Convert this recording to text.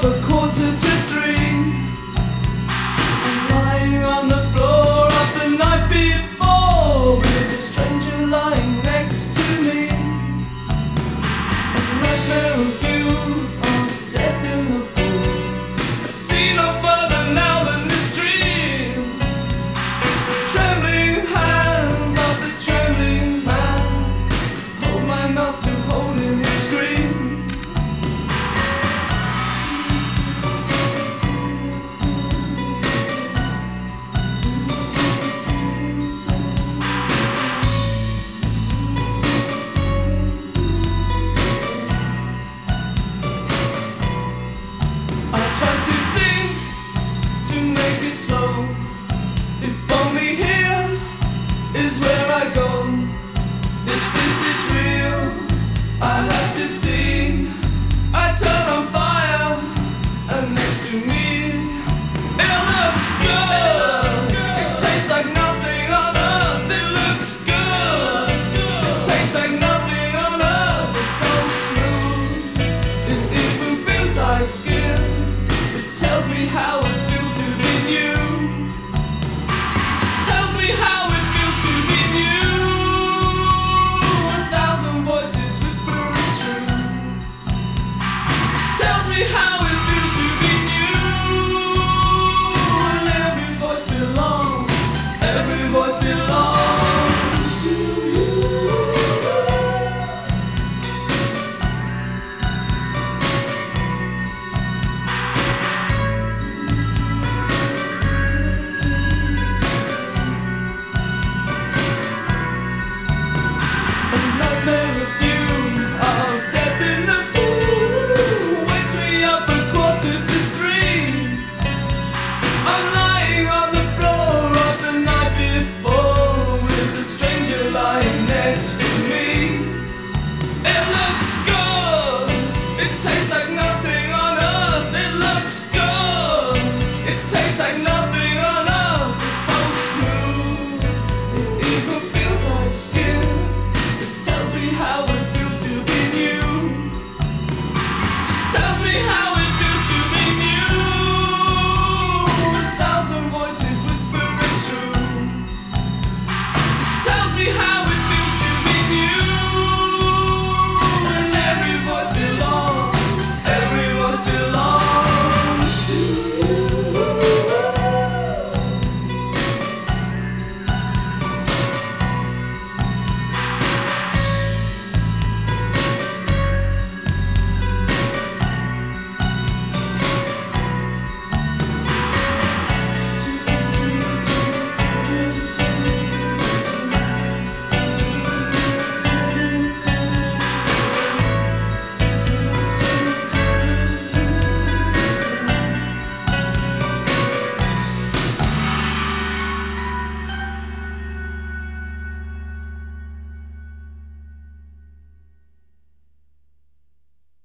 2:45. I'm lying on the floor of the night before, with a stranger lying next to me. A nightmare view of death in the pool. I see no further now than this dream. Trembling hands of the trembling man hold my mouth to hold him and scream. I try to think, to make it slow. If only here is where I go. If this is real, I have to see. I turn on fire, and next to me, it looks good. It tastes like nothing on earth. It looks good. It tastes like nothing on earth. It's so smooth. It even feels like skin. Tells me how it feels to be new. Tells me how it feels to be new. 1,000 voices whispering true. Tells me how it feels to be new. And every voice belongs. Every voice belongs to you. Nightmare view of death in the pool wakes me up 2:45. I'm lying on the floor of the night before, with a stranger lying next to me. It looks good. It tastes like